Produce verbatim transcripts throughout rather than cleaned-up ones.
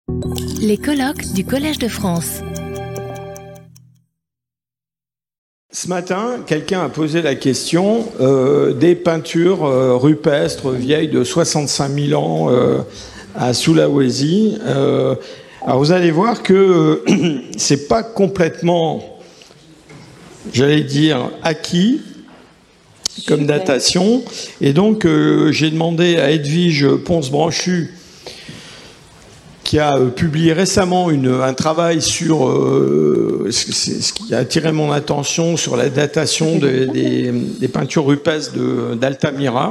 Les colloques du Collège de France. Ce matin, quelqu'un a posé la question euh, des peintures euh, rupestres vieilles de soixante-cinq mille ans euh, à Sulawesi. Euh, alors vous allez voir que euh, c'est pas complètement, j'allais dire, acquis comme Super. datation. Et donc euh, j'ai demandé à Edwige Pons-Branchu, qui a publié récemment une, un travail sur euh, ce, ce qui a attiré mon attention sur la datation de, des, des peintures rupestres de, d'Altamira.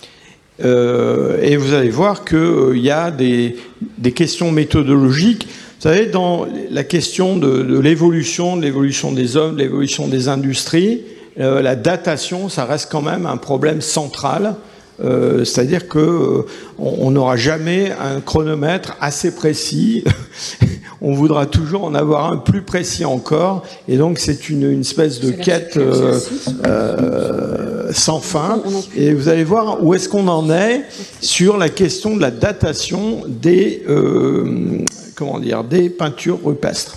Euh, et vous allez voir qu'il euh, y a des, des questions méthodologiques. Vous savez, dans la question de, de l'évolution, de l'évolution des hommes, de l'évolution des industries, euh, la datation, ça reste quand même un problème central. Euh, c'est-à-dire que euh, on n'aura jamais un chronomètre assez précis. On voudra toujours en avoir un plus précis encore, et donc c'est une, une espèce de quête euh, euh, sans fin. Et vous allez voir où est-ce qu'on en est sur la question de la datation des euh, comment dire des peintures rupestres.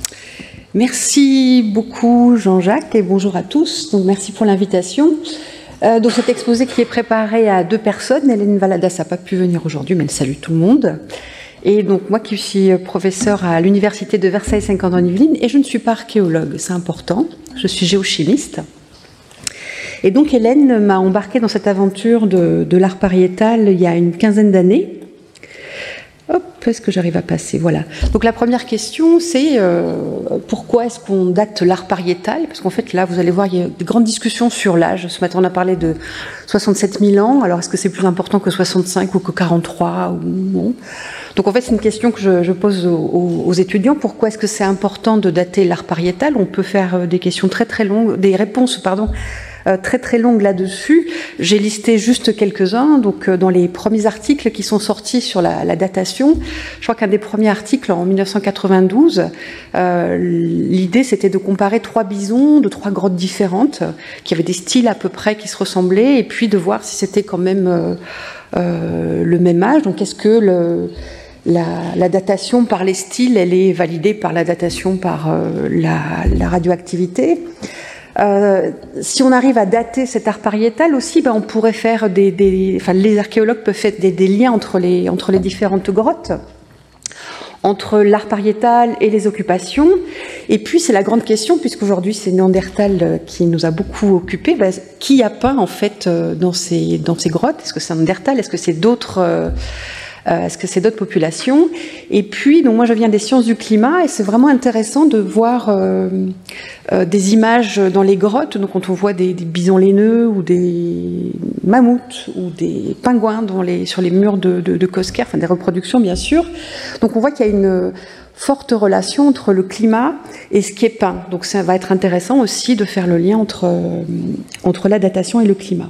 Merci beaucoup Jean-Jacques et bonjour à tous. Donc merci pour l'invitation. Euh, donc cet exposé qui est préparé à deux personnes, Hélène Valadas n'a pas pu venir aujourd'hui, mais elle salue tout le monde. Et donc moi qui suis professeure à l'université de Versailles-Saint-Quentin-en-Yvelines, et je ne suis pas archéologue, c'est important, je suis géochimiste. Et donc Hélène m'a embarquée dans cette aventure de, de l'art pariétal il y a une quinzaine d'années. Hop, est-ce que j'arrive à passer? Voilà. Donc la première question, c'est euh, pourquoi est-ce qu'on date l'art pariétal? Parce qu'en fait, là, vous allez voir, il y a de grandes discussions sur l'âge. Ce matin, on a parlé de soixante-sept mille ans. Alors, est-ce que c'est plus important que soixante-cinq ou que quarante-trois ou non? Donc en fait, c'est une question que je, je pose aux, aux étudiants. Pourquoi est-ce que c'est important de dater l'art pariétal? On peut faire des questions très très longues, des réponses, pardon, très très longue là-dessus. J'ai listé juste quelques-uns. Donc dans les premiers articles qui sont sortis sur la, la datation, je crois qu'un des premiers articles en mille neuf cent quatre-vingt-douze, euh, l'idée c'était de comparer trois bisons de trois grottes différentes qui avaient des styles à peu près qui se ressemblaient, et puis de voir si c'était quand même euh, euh, le même âge. Donc est-ce que le La, la datation par les styles, elle est validée par la datation par euh, la, la radioactivité. Euh, si on arrive à dater cet art pariétal aussi, ben on pourrait faire des, des, enfin les archéologues peuvent faire des, des liens entre les entre les différentes grottes, entre l'art pariétal et les occupations. Et puis c'est la grande question, puisqu'aujourd'hui c'est Néandertal qui nous a beaucoup occupés. Ben, qui a peint en fait dans ces dans ces grottes? Est-ce que c'est un Néandertal? Est-ce que c'est d'autres euh, Est-ce que c'est d'autres populations? Et puis, donc moi je viens des sciences du climat, et c'est vraiment intéressant de voir euh, euh, des images dans les grottes. Donc quand on voit des, des bisons laineux ou des mammouths ou des pingouins dans les, sur les murs de, de, de Cosquer, enfin des reproductions bien sûr. Donc on voit qu'il y a une forte relation entre le climat et ce qui est peint. Donc ça va être intéressant aussi de faire le lien entre, euh, entre la datation et le climat.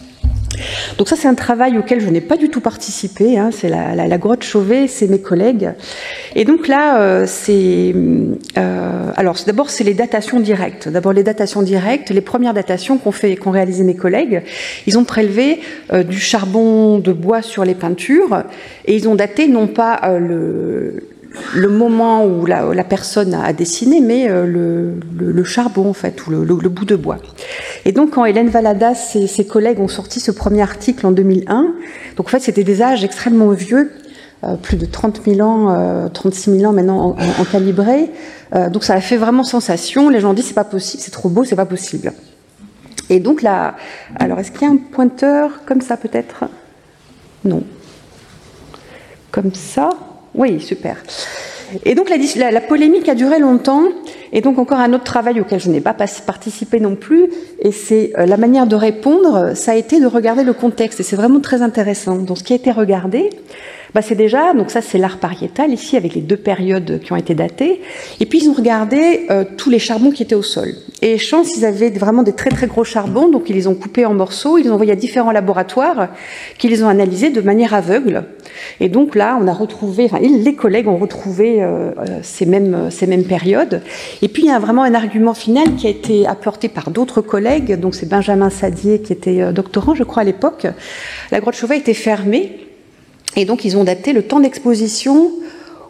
Donc ça, c'est un travail auquel je n'ai pas du tout participé, hein. C'est la, la, la grotte Chauvet, c'est mes collègues. Et donc là, euh, c'est... Euh, alors, d'abord, c'est les datations directes. D'abord, les datations directes, les premières datations qu'ont fait, qu'ont réalisé mes collègues, ils ont prélevé euh, du charbon de bois sur les peintures, et ils ont daté non pas euh, le... le moment où la, la personne a dessiné, mais euh, le, le, le charbon, en fait, ou le, le, le bout de bois. Et donc, quand Hélène Valadas et ses collègues ont sorti ce premier article en deux mille un, donc en fait, c'était des âges extrêmement vieux, euh, plus de trente mille ans, euh, trente-six mille ans maintenant en, en, en calibré. Euh, donc, ça a fait vraiment sensation. Les gens ont dit, c'est pas possible, c'est trop beau, c'est pas possible. Et donc là, alors, est-ce qu'il y a un pointeur comme ça, peut-être? Non. Comme ça? Oui, super. Et donc la, la, la polémique a duré longtemps, et donc encore un autre travail auquel je n'ai pas participé non plus, et c'est euh, la manière de répondre, ça a été de regarder le contexte, et c'est vraiment très intéressant. Donc ce qui a été regardé, bah, c'est déjà, donc ça c'est l'art pariétal ici avec les deux périodes qui ont été datées, et puis ils ont regardé euh, tous les charbons qui étaient au sol. Et chance, ils avaient vraiment des très très gros charbons, donc ils les ont coupés en morceaux, ils les ont envoyés à différents laboratoires qui les ont analysés de manière aveugle. Et donc là, on a retrouvé, enfin les collègues ont retrouvé euh, ces mêmes ces mêmes périodes. Et puis il y a vraiment un argument final qui a été apporté par d'autres collègues. Donc c'est Benjamin Sadier qui était euh, doctorant, je crois à l'époque. La grotte Chauvet était fermée. Et donc, ils ont daté le temps d'exposition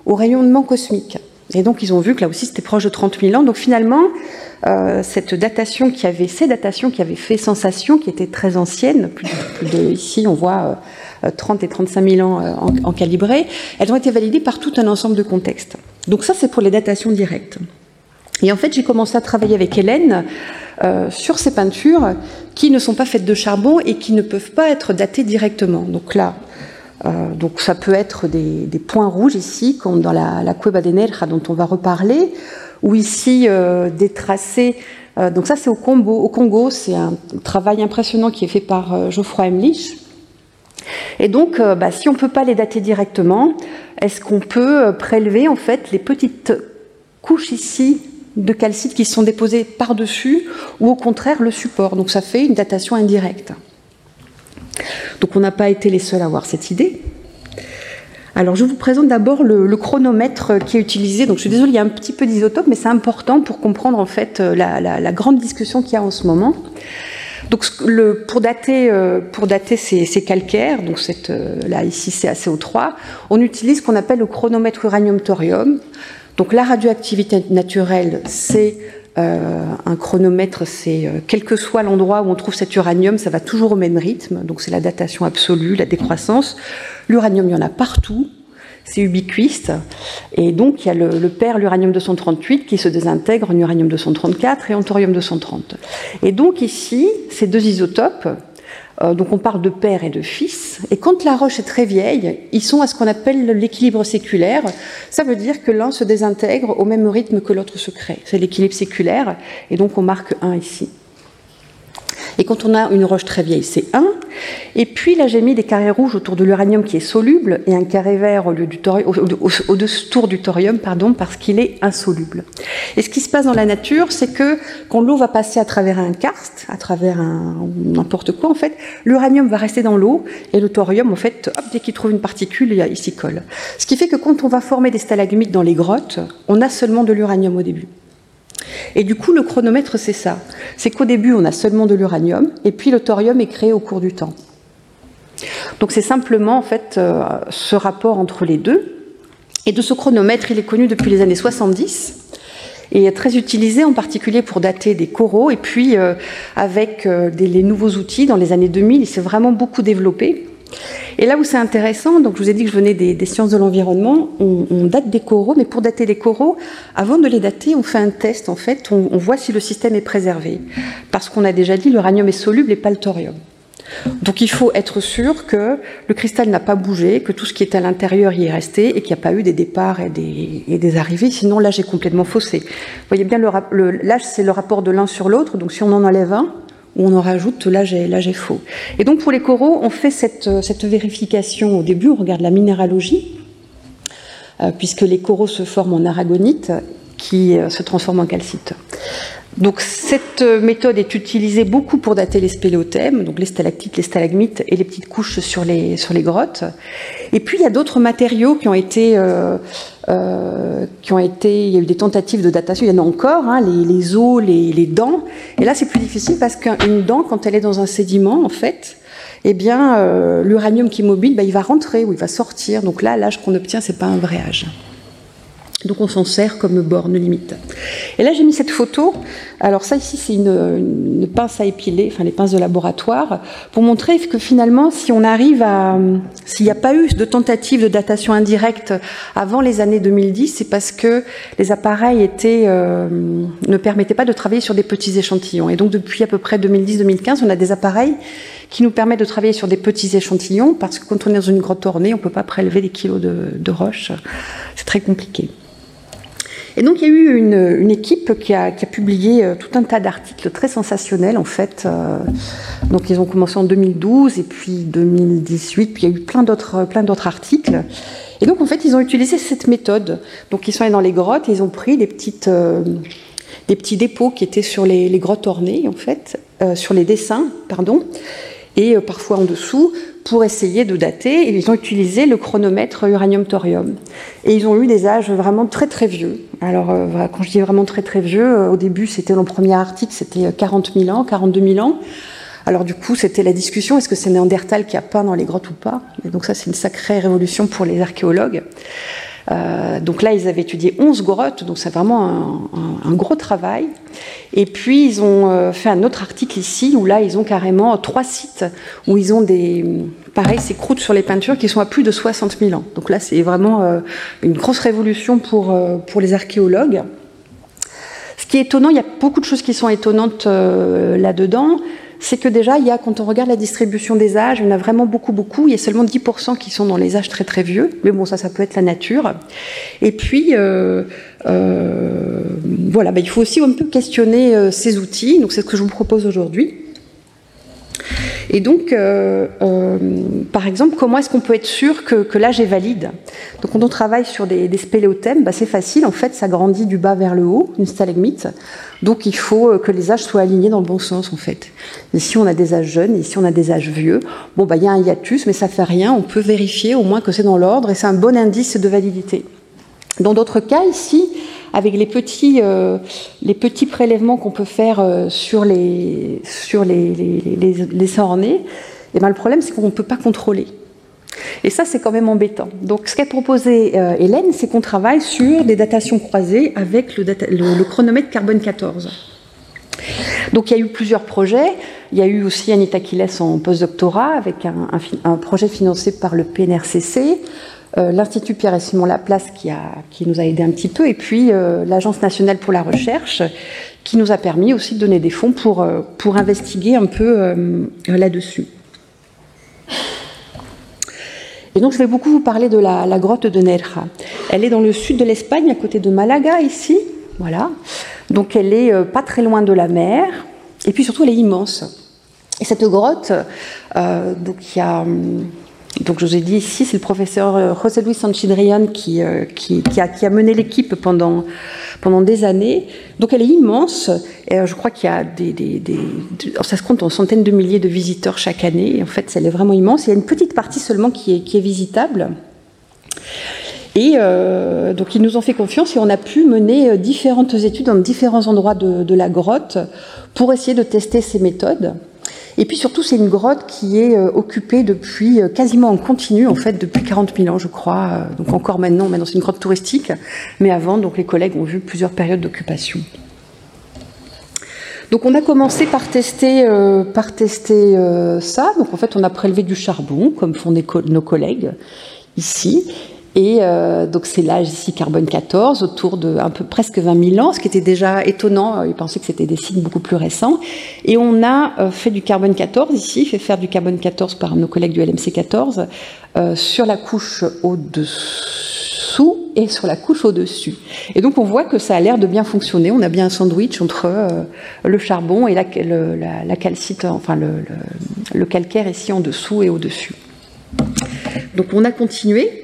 au rayonnement cosmique. Et donc ils ont vu que là aussi c'était proche de trente mille ans. Donc finalement, euh, cette datation qui avait, ces datations qui avaient fait sensation, qui étaient très anciennes, plus de, plus de ici on voit euh, trente et trente-cinq mille ans euh, en, en calibré, elles ont été validées par tout un ensemble de contextes. Donc ça c'est pour les datations directes. Et en fait j'ai commencé à travailler avec Hélène euh, sur ces peintures qui ne sont pas faites de charbon et qui ne peuvent pas être datées directement. Donc là, Euh, donc ça peut être des, des points rouges ici, comme dans la, la Cueva de Nerja dont on va reparler, ou ici euh, des tracés. Euh, donc ça c'est au Congo. Au Congo, c'est un travail impressionnant qui est fait par euh, Geoffroy Emlich. Et donc, euh, bah, si on ne peut pas les dater directement, est-ce qu'on peut euh, prélever en fait les petites couches ici de calcite qui sont déposées par-dessus, ou au contraire le support. Donc ça fait une datation indirecte. Donc on n'a pas été les seuls à avoir cette idée. Alors je vous présente d'abord le, le chronomètre qui est utilisé. Donc je suis désolée, il y a un petit peu d'isotopes, mais c'est important pour comprendre en fait la, la, la grande discussion qu'il y a en ce moment. Donc le, pour dater, euh, pour dater ces, ces calcaires, donc cette, euh, là ici c'est A C O trois, on utilise ce qu'on appelle le chronomètre uranium-thorium. Donc la radioactivité naturelle, c'est Euh, un chronomètre, c'est euh, quel que soit l'endroit où on trouve cet uranium, ça va toujours au même rythme, donc c'est la datation absolue, la décroissance. L'uranium, il y en a partout, c'est ubiquiste, et donc il y a le, le pair, l'uranium deux cent trente-huit, qui se désintègre en uranium deux cent trente-quatre et en thorium deux cent trente. Et donc ici, ces deux isotopes, euh, donc on parle de père et de fils, et quand la roche est très vieille, ils sont à ce qu'on appelle l'équilibre séculaire. Ça veut dire que l'un se désintègre au même rythme que l'autre se crée. C'est l'équilibre séculaire, et donc on marque un ici. Et quand on a une roche très vieille, c'est un. Et puis là, j'ai mis des carrés rouges autour de l'uranium qui est soluble et un carré vert au lieu du thorium, au-autour du thorium, pardon, parce qu'il est insoluble. Et ce qui se passe dans la nature, c'est que quand l'eau va passer à travers un karst, à travers un n'importe quoi, en fait, l'uranium va rester dans l'eau et le thorium, en fait, hop, dès qu'il trouve une particule, il s'y colle. Ce qui fait que quand on va former des stalagmites dans les grottes, on a seulement de l'uranium au début. Et du coup, le chronomètre, c'est ça. C'est qu'au début, on a seulement de l'uranium, et puis le thorium est créé au cours du temps. Donc c'est simplement, en fait, euh, ce rapport entre les deux. Et de ce chronomètre, il est connu depuis les années soixante-dix, et est très utilisé en particulier pour dater des coraux, et puis euh, avec euh, des, les nouveaux outils, dans les années deux mille, il s'est vraiment beaucoup développé. Et là où c'est intéressant, donc je vous ai dit que je venais des, des sciences de l'environnement, on, on date des coraux, mais pour dater les coraux, avant de les dater, on fait un test, en fait, on, on voit si le système est préservé. Parce qu'on a déjà dit, l'uranium est soluble et pas le thorium. Donc il faut être sûr que le cristal n'a pas bougé, que tout ce qui est à l'intérieur y est resté, et qu'il n'y a pas eu des départs et des, et des arrivées, sinon l'âge est complètement faussé. Vous voyez bien, l'âge c'est le rapport de l'un sur l'autre, donc si on en enlève un, où on en rajoute, l'âge est, l'âge est faux. Et donc pour les coraux, on fait cette, cette vérification au début, on regarde la minéralogie, euh, puisque les coraux se forment en aragonite, qui euh, se transforme en calcite. Donc cette méthode est utilisée beaucoup pour dater les spéléothèmes, donc les stalactites, les stalagmites et les petites couches sur les, sur les grottes. Et puis il y a d'autres matériaux qui ont été, euh, euh, qui ont été, il y a eu des tentatives de datation, il y en a encore, hein, les, les os, les, les dents. Et là c'est plus difficile parce qu'une dent, quand elle est dans un sédiment, en fait, eh bien euh, l'uranium qui est mobile, ben, il va rentrer ou il va sortir. Donc là, l'âge qu'on obtient, c'est pas un vrai âge. Donc on s'en sert comme borne limite. Et là j'ai mis cette photo. Alors ça ici c'est une, une pince à épiler, enfin les pinces de laboratoire, pour montrer que finalement si on arrive à, s'il n'y a pas eu de tentative de datation indirecte avant les années deux mille dix, c'est parce que les appareils étaient, euh, ne permettaient pas de travailler sur des petits échantillons. Et donc depuis à peu près deux mille dix deux mille quinze, on a des appareils qui nous permettent de travailler sur des petits échantillons, parce que quand on est dans une grotte ornée, on ne peut pas prélever des kilos de, de roches. C'est très compliqué. Et donc il y a eu une, une équipe qui a, qui a publié euh, tout un tas d'articles très sensationnels en fait. Euh, donc ils ont commencé en deux mille douze et puis deux mille dix-huit, puis il y a eu plein d'autres, plein d'autres articles. Et donc en fait ils ont utilisé cette méthode. Donc ils sont allés dans les grottes et ils ont pris des petites, euh, des petits dépôts qui étaient sur les, les grottes ornées en fait, euh, sur les dessins, pardon, et euh, parfois en dessous, pour essayer de dater, et ils ont utilisé le chronomètre uranium-thorium. Et ils ont eu des âges vraiment très très vieux. Alors, euh, quand je dis vraiment très très vieux, euh, au début, c'était dans le premier article, c'était quarante mille ans, quarante-deux mille ans. Alors du coup, c'était la discussion, est-ce que c'est Néandertal qui a peint dans les grottes ou pas? Et donc ça, c'est une sacrée révolution pour les archéologues. Euh, donc là, ils avaient étudié onze grottes, donc c'est vraiment un, un, un gros travail. Et puis, ils ont euh, fait un autre article ici, où là, ils ont carrément trois sites, où ils ont des, pareil, ces croûtes sur les peintures qui sont à plus de soixante mille ans. Donc là, c'est vraiment euh, une grosse révolution pour, euh, pour les archéologues. Ce qui est étonnant, il y a beaucoup de choses qui sont étonnantes euh, là-dedans, c'est que déjà, il y a, quand on regarde la distribution des âges, il y en a vraiment beaucoup, beaucoup. Il y a seulement dix pour cent qui sont dans les âges très, très vieux. Mais bon, ça, ça peut être la nature. Et puis, euh, euh, voilà, bah, il faut aussi un peu questionner euh, ces outils. Donc, c'est ce que je vous propose aujourd'hui. Et donc, euh, euh, par exemple, comment est-ce qu'on peut être sûr que, que l'âge est valide? Donc, quand on travaille sur des, des spéléothèmes, bah, c'est facile. En fait, ça grandit du bas vers le haut, une stalagmite. Donc, il faut que les âges soient alignés dans le bon sens, en fait. Ici, on a des âges jeunes, ici, on a des âges vieux. Bon, bah, il y a un hiatus, mais ça fait rien. On peut vérifier au moins que c'est dans l'ordre et c'est un bon indice de validité. Dans d'autres cas, ici, avec les petits, euh, les petits prélèvements qu'on peut faire euh, sur les, sur les, les, les, les sang-ornés, eh ben, le problème, c'est qu'on ne peut pas contrôler. Et ça, c'est quand même embêtant. Donc, ce qu'a proposé euh, Hélène, c'est qu'on travaille sur des datations croisées avec le, data, le, le chronomètre carbone quatorze. Donc, il y a eu plusieurs projets. Il y a eu aussi Anita Quiles en postdoctorat avec un, un, un projet financé par le P N R C C. Euh, l'Institut Pierre et Simon Laplace qui, a, qui nous a aidé un petit peu, et puis euh, l'Agence nationale pour la recherche qui nous a permis aussi de donner des fonds pour, euh, pour investiguer un peu euh, là-dessus. Et donc je vais beaucoup vous parler de la, la grotte de Nerja. Elle est dans le sud de l'Espagne, à côté de Malaga, ici. Voilà. Donc elle est euh, pas très loin de la mer, et puis surtout elle est immense. Et cette grotte, euh, donc il y a... Donc, je vous ai dit ici, c'est le professeur José Luis Sanchidrian qui, euh, qui, qui, a, qui a mené l'équipe pendant, pendant des années. Donc, elle est immense. Et euh, je crois qu'il y a des, des, des, des... Ça se compte en centaines de milliers de visiteurs chaque année. Et en fait, elle est vraiment immense. Il y a une petite partie seulement qui est, qui est visitable. Et euh, donc, ils nous ont fait confiance et on a pu mener différentes études dans différents endroits de, de la grotte pour essayer de tester ces méthodes. Et puis surtout, c'est une grotte qui est euh, occupée depuis euh, quasiment en continu, en fait, depuis quarante mille ans, je crois. Euh, donc encore maintenant, maintenant c'est une grotte touristique, mais avant, donc les collègues ont vu plusieurs périodes d'occupation. Donc on a commencé par tester, euh, par tester euh, ça. Donc en fait, on a prélevé du charbon, comme font des co- nos collègues ici. Et euh, donc c'est l'âge ici carbone quatorze, autour de un peu presque vingt mille ans, ce qui était déjà étonnant. Ils pensaient que c'était des signes beaucoup plus récents. Et on a euh, fait du carbone quatorze ici, fait faire du carbone quatorze par nos collègues du L M C quatorze euh, sur la couche au-dessous et sur la couche au-dessus. Et donc on voit que ça a l'air de bien fonctionner. On a bien un sandwich entre euh, le charbon et la, le, la, la calcite, enfin le, le, le calcaire ici en dessous et au-dessus. Donc on a continué.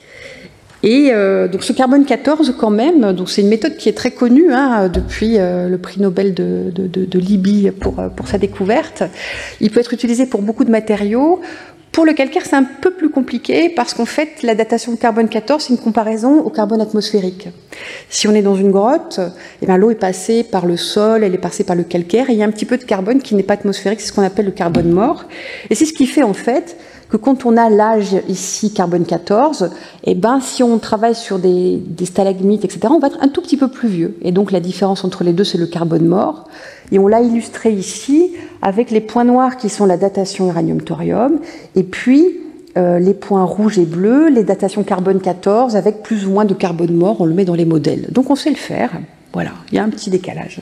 Et euh, donc ce carbone quatorze quand même, donc c'est une méthode qui est très connue hein, depuis euh, le prix Nobel de, de, de, de Libye pour, pour sa découverte. Il peut être utilisé pour beaucoup de matériaux. Pour le calcaire, c'est un peu plus compliqué parce qu'en fait, la datation de carbone quatorze, c'est une comparaison au carbone atmosphérique. Si on est dans une grotte, eh bien, l'eau est passée par le sol, elle est passée par le calcaire, et il y a un petit peu de carbone qui n'est pas atmosphérique, c'est ce qu'on appelle le carbone mort. Et c'est ce qui fait en fait que quand on a l'âge ici carbone quatorze, eh ben, si on travaille sur des, des stalagmites, et cetera, on va être un tout petit peu plus vieux. Et donc la différence entre les deux, c'est le carbone mort. Et on l'a illustré ici avec les points noirs qui sont la datation uranium-thorium, et puis euh, les points rouges et bleus, les datations carbone quatorze avec plus ou moins de carbone mort, on le met dans les modèles. Donc on sait le faire, voilà, il y a un petit décalage.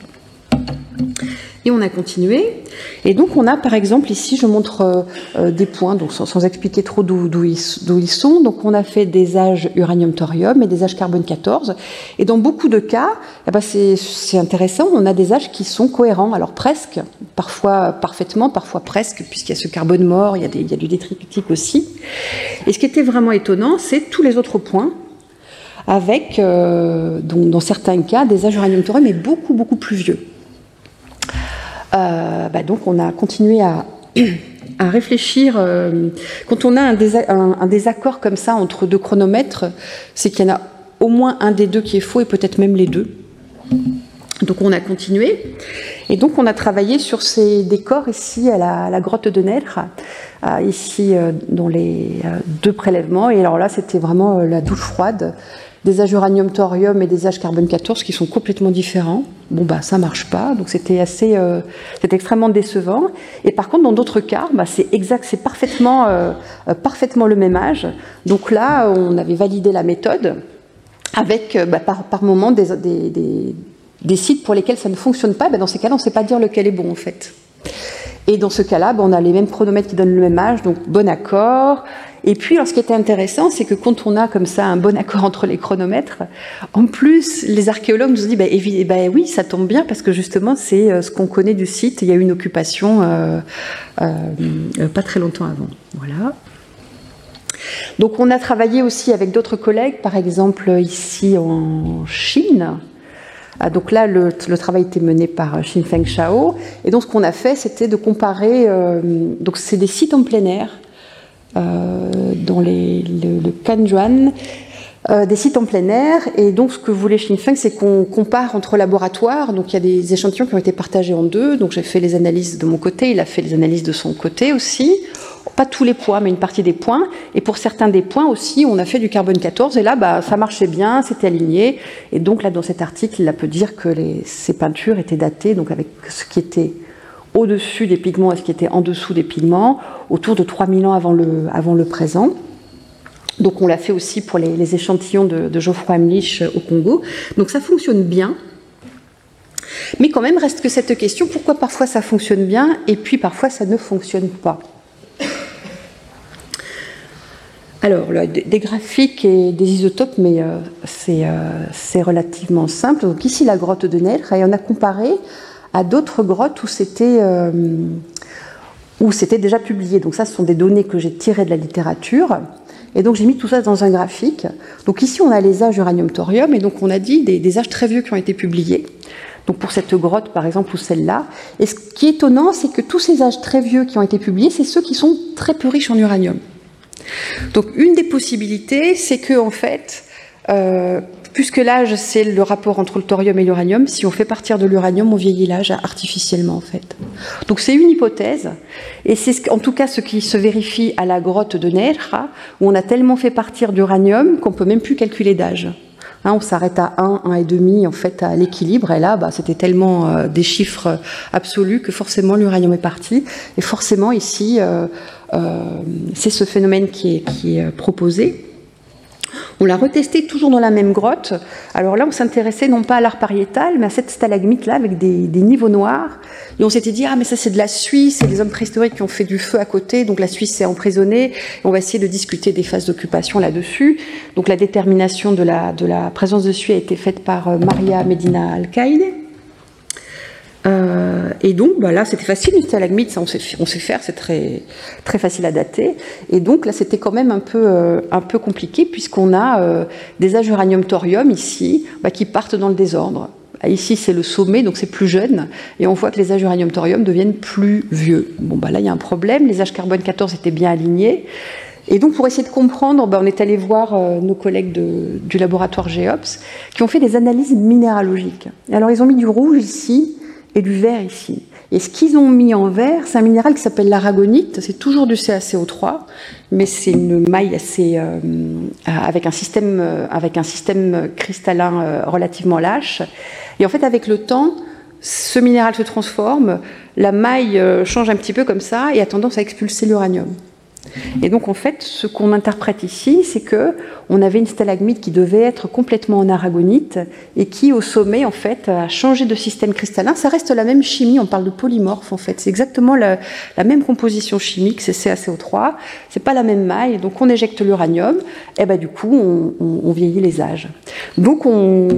Et on a continué. Et donc, on a, par exemple, ici, je montre euh, des points, donc sans, sans expliquer trop d'où, d'où, ils, d'où ils sont. Donc, on a fait des âges uranium-thorium et des âges carbone quatorze. Et dans beaucoup de cas, eh ben c'est, c'est intéressant, on a des âges qui sont cohérents. Alors, presque, parfois parfaitement, parfois presque, puisqu'il y a ce carbone mort, il y a, des, il y a du détritique aussi. Et ce qui était vraiment étonnant, c'est tous les autres points, avec, euh, donc, dans certains cas, des âges uranium-thorium, mais beaucoup, beaucoup plus vieux. Euh, bah donc on a continué à, à réfléchir. Euh, quand on a un, désa- un, un désaccord comme ça entre deux chronomètres, c'est qu'il y en a au moins un des deux qui est faux et peut-être même les deux. Donc on a continué et donc on a travaillé sur ces décors ici à la, à la grotte de Nerja, euh, ici euh, dans les euh, deux prélèvements. Et alors là c'était vraiment euh, la douche froide. des âges uranium-thorium et des âges carbone quatorze qui sont complètement différents. Bon, bah, ça marche pas, donc c'était assez, euh, c'était extrêmement décevant. Et par contre, dans d'autres cas, bah, c'est exact, c'est parfaitement, euh, parfaitement le même âge. Donc là, on avait validé la méthode avec, bah, par, par moment, des, des, des, des sites pour lesquels ça ne fonctionne pas. Bah, dans ces cas-là, on ne sait pas dire lequel est bon, en fait. Et dans ce cas-là, bah, on a les mêmes chronomètres qui donnent le même âge, donc bon accord. Et puis, alors, ce qui était intéressant, c'est que quand on a comme ça un bon accord entre les chronomètres, en plus, les archéologues nous ont dit, bah, eh, bah, oui, ça tombe bien, parce que justement, c'est euh, ce qu'on connaît du site. Il y a eu une occupation euh, euh, pas très longtemps avant. Voilà. Donc, on a travaillé aussi avec d'autres collègues, par exemple ici en Chine. Ah, donc là, le, le travail était mené par Xinfeng Shao. Et donc, ce qu'on a fait, c'était de comparer. Euh, donc, c'est des sites en plein air, euh, dans les, le, le Kanjuan, euh, des sites en plein air. Et donc, ce que voulait Xinfeng, c'est qu'on compare entre laboratoires. Donc, il y a des échantillons qui ont été partagés en deux. Donc, j'ai fait les analyses de mon côté, il a fait les analyses de son côté aussi. Pas tous les points, mais une partie des points. Et pour certains des points aussi, on a fait du carbone quatorze. Et là, bah, ça marchait bien, c'était aligné. Et donc là, dans cet article, il peut dire que les, ces peintures étaient datées, donc avec ce qui était au-dessus des pigments et ce qui était en dessous des pigments, autour de trois mille ans avant le, avant le présent. Donc on l'a fait aussi pour les, les échantillons de, de Geoffroy Heimlich au Congo. Donc ça fonctionne bien. Mais quand même, reste que cette question, pourquoi parfois ça fonctionne bien et puis parfois ça ne fonctionne pas? Alors, là, des graphiques et des isotopes, mais euh, c'est euh, relativement simple. Donc ici, la grotte de Nègre, et on a comparé à d'autres grottes où c'était euh, où c'était déjà publié. Donc ça, ce sont des données que j'ai tirées de la littérature. Et donc j'ai mis tout ça dans un graphique. Donc ici, on a les âges uranium-thorium, et donc on a dit des, des âges très vieux qui ont été publiés. Donc pour cette grotte, par exemple, ou celle-là. Et ce qui est étonnant, c'est que tous ces âges très vieux qui ont été publiés, c'est ceux qui sont très peu riches en uranium. Donc une des possibilités, c'est que en fait, euh, puisque l'âge c'est le rapport entre le thorium et l'uranium, si on fait partir de l'uranium, on vieillit l'âge artificiellement en fait. Donc c'est une hypothèse, et c'est en tout cas ce qui se vérifie à la grotte de Nerja, où on a tellement fait partir d'uranium qu'on peut même plus calculer d'âge. Hein, on s'arrête à un, un virgule cinq en fait à l'équilibre, et là bah, c'était tellement euh, des chiffres absolus que forcément l'uranium est parti, et forcément ici euh, euh, c'est ce phénomène qui est, qui est proposé. On l'a retesté toujours dans la même grotte. Alors là, on s'intéressait non pas à l'art pariétal, mais à cette stalagmite-là avec des, des niveaux noirs. Et on s'était dit, ah mais ça c'est de la suie, c'est des hommes préhistoriques qui ont fait du feu à côté, donc la Suie s'est emprisonnée. On va essayer de discuter des phases d'occupation là-dessus. Donc la détermination de la, de la présence de suie a été faite par Maria Medina Alcaide. Euh, et donc bah là c'était facile, une stalagmite, ça on sait, on sait faire, c'est très, très facile à dater. Et donc là c'était quand même un peu, euh, un peu compliqué, puisqu'on a euh, des âges uranium-thorium ici bah, qui partent dans le désordre. Ici c'est le sommet, donc c'est plus jeune, et on voit que les âges uranium-thorium deviennent plus vieux. Bon bah là il y a un problème, les âges carbone quatorze étaient bien alignés. Et donc, pour essayer de comprendre, ben, on est allé voir euh, nos collègues de, du laboratoire GEOPS qui ont fait des analyses minéralogiques. Et alors, ils ont mis du rouge ici et du vert ici. Et ce qu'ils ont mis en vert, c'est un minéral qui s'appelle l'aragonite. C'est toujours du C a C O trois, mais c'est une maille assez euh, avec un système euh, avec un système cristallin euh, relativement lâche. Et en fait, avec le temps, ce minéral se transforme, la maille euh, change un petit peu comme ça et a tendance à expulser l'uranium. Et donc en fait, ce qu'on interprète ici, c'est que on avait une stalagmite qui devait être complètement en aragonite et qui, au sommet, en fait, a changé de système cristallin. Ça reste la même chimie, on parle de polymorphe en fait. C'est exactement la, la même composition chimique, c'est C a C O trois. C'est pas la même maille, donc on éjecte l'uranium. Et ben du coup, on, on, on vieillit les âges. Donc on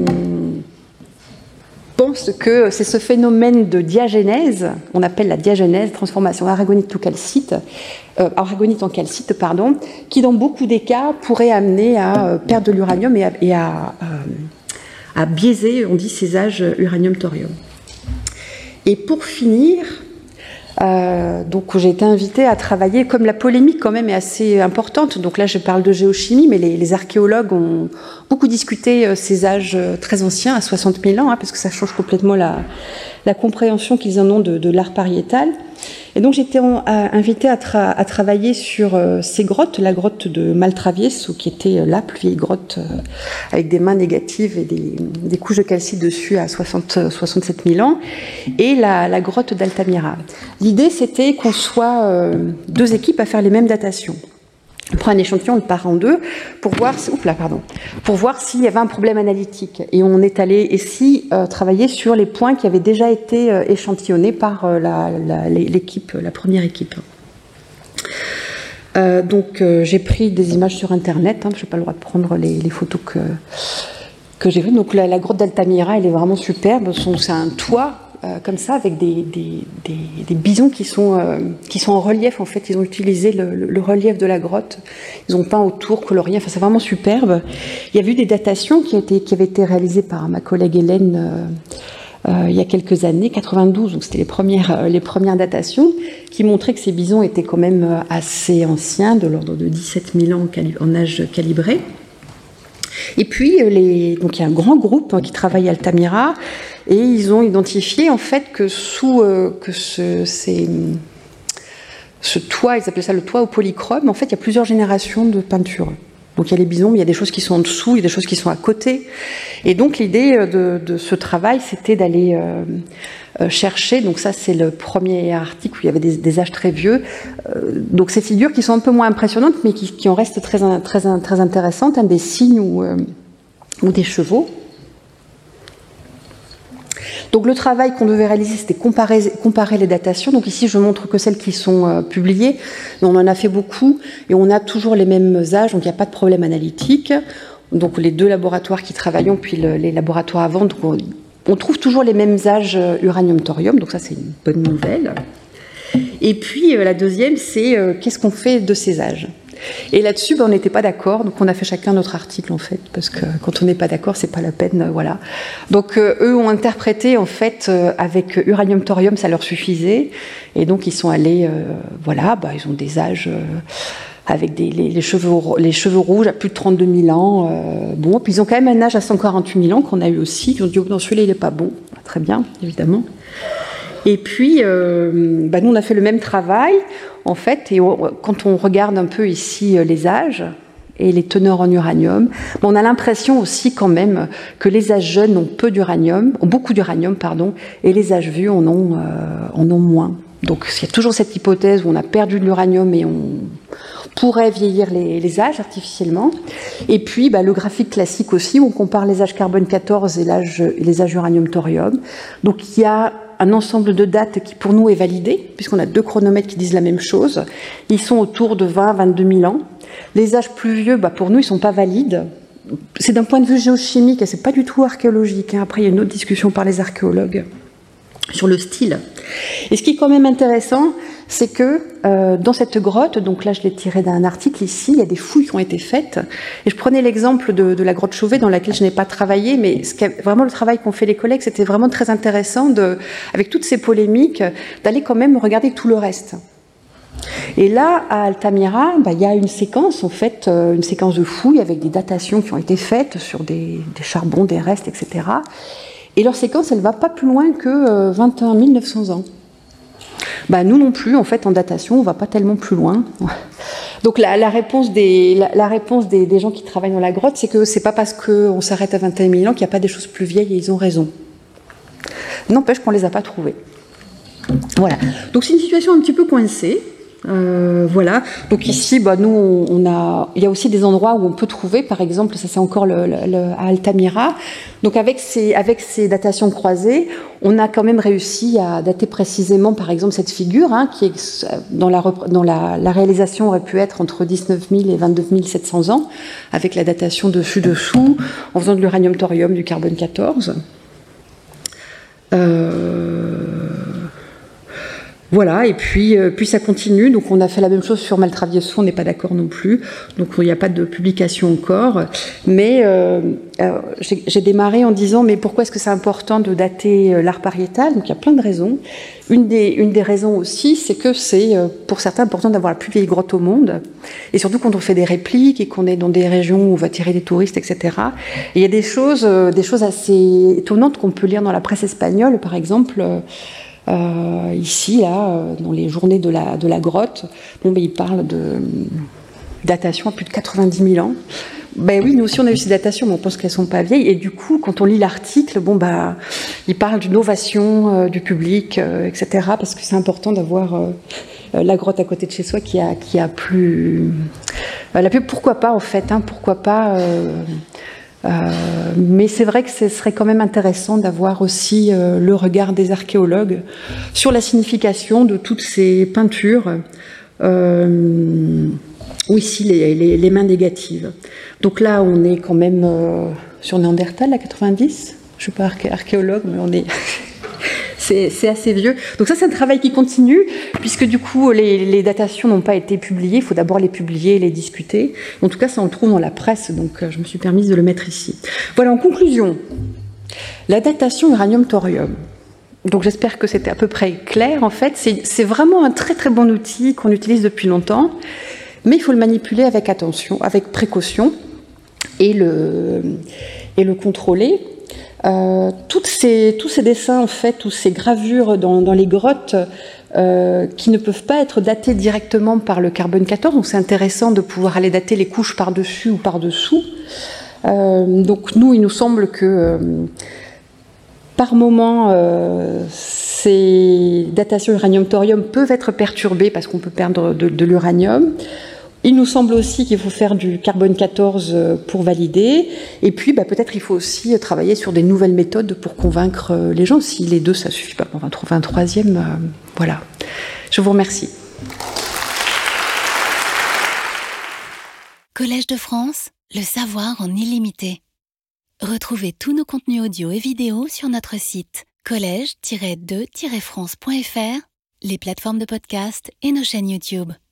pense que c'est ce phénomène de diagénèse, on appelle la diagénèse, transformation aragonite ou calcite, euh, aragonite en calcite, pardon, qui dans beaucoup des cas pourrait amener à euh, perdre de l'uranium et à, et à, euh, à biaiser, on dit, ces âges uranium-thorium. Et pour finir, Euh, donc j'ai été invitée à travailler, comme la polémique quand même est assez importante, donc là je parle de géochimie, mais les, les archéologues ont beaucoup discuté euh, ces âges très anciens, à soixante mille ans, hein, parce que ça change complètement la, la compréhension qu'ils en ont de, de l'art pariétal. Et donc j'étais invitée à, tra à travailler sur euh, ces grottes, la grotte de Maltravieso, qui était la plus vieille grotte euh, avec des mains négatives et des, des couches de calcite dessus à soixante, soixante-sept mille ans, et la, la grotte d'Altamira. L'idée, c'était qu'on soit euh, deux équipes à faire les mêmes datations. On prend un échantillon, on le part en deux pour voir, oups là, pardon, pour voir s'il y avait un problème analytique. Et on est allé ici euh, travailler sur les points qui avaient déjà été euh, échantillonnés par euh, la, la, l'équipe, la première équipe. Euh, donc euh, j'ai pris des images sur Internet, hein, je n'ai pas le droit de prendre les, les photos que, que j'ai vues. Donc la, la grotte d'Altamira, elle est vraiment superbe. C'est un toit euh, comme ça avec des, des, des, des bisons qui sont, euh, qui sont en relief. En fait, ils ont utilisé le, le, le relief de la grotte. Ils ont peint autour, colorié. Enfin, c'est vraiment superbe. Il y a eu des datations qui, étaient, qui avaient été réalisées par ma collègue Hélène euh, euh, il y a quelques années, quatre-vingt-douze. Donc c'était les premières, euh, les premières datations qui montraient que ces bisons étaient quand même assez anciens, de l'ordre de dix-sept mille ans en âge calibré. Et puis, les, donc il y a un grand groupe qui travaille à Altamira et ils ont identifié en fait que sous euh, que ce, ces, ce toit, ils appelaient ça le toit au polychrome, en fait il y a plusieurs générations de peinture. Donc il y a les bisons, mais il y a des choses qui sont en dessous, il y a des choses qui sont à côté. Et donc l'idée de, de ce travail, c'était d'aller euh, chercher, donc ça c'est le premier article où il y avait des, des âges très vieux, euh, donc ces figures qui sont un peu moins impressionnantes, mais qui, qui en restent très, très, très intéressantes, hein, des cygnes ou, euh, ou des chevaux. Donc le travail qu'on devait réaliser, c'était comparer, comparer les datations. Donc ici, je montre que celles qui sont euh, publiées. Mais on en a fait beaucoup et on a toujours les mêmes âges, donc il n'y a pas de problème analytique. Donc les deux laboratoires qui travaillent, puis le, les laboratoires avant, donc on, on trouve toujours les mêmes âges euh, uranium-thorium. Donc ça, c'est une bonne nouvelle. Et puis euh, la deuxième, c'est euh, qu'est-ce qu'on fait de ces âges ? Et là-dessus, ben, on n'était pas d'accord, donc on a fait chacun notre article en fait, parce que quand on n'est pas d'accord, c'est pas la peine, euh, voilà. Donc euh, eux ont interprété en fait euh, avec uranium-thorium, ça leur suffisait, et donc ils sont allés, euh, voilà, bah, ils ont des âges euh, avec des, les, les, cheveux, les cheveux rouges à plus de trente-deux mille ans, euh, bon, puis ils ont quand même un âge à cent quarante-huit mille ans qu'on a eu aussi, ils ont dit oh, non, celui-là il n'est pas bon, très bien, évidemment. Et puis, euh, bah, nous on a fait le même travail. En fait, et on, quand on regarde un peu ici les âges et les teneurs en uranium, on a l'impression aussi quand même que les âges jeunes ont peu d'uranium, ont beaucoup d'uranium, pardon, et les âges vieux en ont, euh, en ont moins. Donc il y a toujours cette hypothèse où on a perdu de l'uranium et on pourrait vieillir les, les âges artificiellement. Et puis bah, le graphique classique aussi, où on compare les âges carbone quatorze et, et les âges uranium-thorium. Donc il y a un ensemble de dates qui pour nous est validé, puisqu'on a deux chronomètres qui disent la même chose. Ils sont autour de vingt à vingt-deux mille ans. Les âges plus vieux, bah pour nous, ils ne sont pas valides. C'est d'un point de vue géochimique, ce n'est pas du tout archéologique. Hein. Après, il y a une autre discussion par les archéologues sur le style. Et ce qui est quand même intéressant, c'est que euh, dans cette grotte, donc là je l'ai tiré d'un article ici, il y a des fouilles qui ont été faites. Et je prenais l'exemple de, de la grotte Chauvet, dans laquelle je n'ai pas travaillé, mais ce qui est vraiment le travail qu'ont fait les collègues, c'était vraiment très intéressant, de, avec toutes ces polémiques, d'aller quand même regarder tout le reste. Et là, à Altamira, bah, il y a une séquence, en fait, euh, une séquence de fouilles avec des datations qui ont été faites sur des, des charbons, des restes, et cetera. Et leur séquence, elle ne va pas plus loin que euh, vingt et un mille neuf cents ans. Bah, nous non plus, en fait, en datation, on ne va pas tellement plus loin. Donc la, la réponse, des, la, la réponse des, des gens qui travaillent dans la grotte, c'est que ce n'est pas parce qu'on s'arrête à vingt et un mille ans qu'il n'y a pas des choses plus vieilles et ils ont raison. N'empêche qu'on ne les a pas trouvées. Voilà. Donc c'est une situation un petit peu coincée. Euh, voilà. Donc ici, bah, nous, on, on a, il y a aussi des endroits où on peut trouver, par exemple, ça c'est encore le, le, le, à Altamira. Donc avec ces, avec ces datations croisées, on a quand même réussi à dater précisément, par exemple, cette figure, hein, qui est dans la, dans la, la réalisation aurait pu être entre dix-neuf mille et vingt-deux mille sept cents ans, avec la datation dessus-dessous, en faisant de l'uranium-thorium, du carbone quatorze. Euh... Voilà, et puis, euh, puis ça continue. Donc on a fait la même chose sur Maltravieso, on n'est pas d'accord non plus. Donc il n'y a pas de publication encore. Mais euh, euh, j'ai démarré en disant, mais pourquoi est-ce que c'est important de dater l'art pariétal? Donc il y a plein de raisons. Une des, une des raisons aussi, c'est que c'est pour certains important d'avoir la plus vieille grotte au monde. Et surtout quand on fait des répliques et qu'on est dans des régions où on va tirer des touristes, et cetera. Et il y a des choses, des choses assez étonnantes qu'on peut lire dans la presse espagnole, par exemple. Euh, ici, là, dans les journées de la, de la grotte, bon, ben, il parle de datation à plus de quatre-vingt-dix mille ans. Ben oui, nous aussi on a eu ces datations, mais on pense qu'elles ne sont pas vieilles. Et du coup, quand on lit l'article, bon, bah, il parle d'une ovation euh, du public, euh, et cetera. Parce que c'est important d'avoir euh, la grotte à côté de chez soi qui a, qui a plus... Euh, la plus pourquoi pas, en fait, hein, pourquoi pas... Euh, euh, mais c'est vrai que ce serait quand même intéressant d'avoir aussi euh, le regard des archéologues sur la signification de toutes ces peintures. Euh, ou ici les, les, les mains négatives. Donc là, on est quand même euh, sur Néandertal à quatre-vingt-dix. Je ne suis pas arché- archéologue, mais on est... c'est, c'est assez vieux. Donc ça, c'est un travail qui continue, puisque du coup, les, les datations n'ont pas été publiées. Il faut d'abord les publier, les discuter. En tout cas, ça, on le trouve dans la presse, donc euh, je me suis permise de le mettre ici. Voilà, en conclusion, la datation uranium-thorium. Donc j'espère que c'était à peu près clair. En fait, c'est, c'est vraiment un très très bon outil qu'on utilise depuis longtemps. Mais il faut le manipuler avec attention, avec précaution, et le, et le contrôler. Euh, toutes ces, tous ces dessins, en fait, toutes ces gravures dans, dans les grottes, euh, qui ne peuvent pas être datées directement par le carbone quatorze, donc c'est intéressant de pouvoir aller dater les couches par-dessus ou par-dessous. Euh, donc nous, il nous semble que euh, par moment, euh, ces datations uranium-thorium peuvent être perturbées parce qu'on peut perdre de, de l'uranium. Il nous semble aussi qu'il faut faire du carbone quatorze pour valider. Et puis, bah, peut-être il faut aussi travailler sur des nouvelles méthodes pour convaincre les gens. Si les deux, ça ne suffit pas, on va trouver un troisième. Euh, voilà. Je vous remercie. Collège de France, le savoir en illimité. Retrouvez tous nos contenus audio et vidéo sur notre site collège tiret de tiret france point f r, les plateformes de podcast et nos chaînes YouTube.